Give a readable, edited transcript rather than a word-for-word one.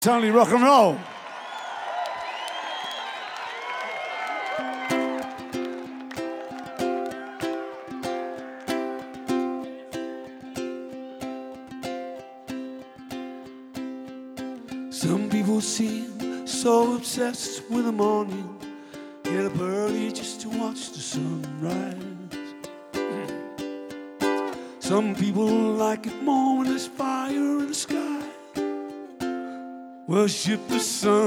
It's only rock and roll. Some people seem so obsessed with the morning, get up early just to watch the sunrise. Some people like it more when there's fire in the sky, worship the sun.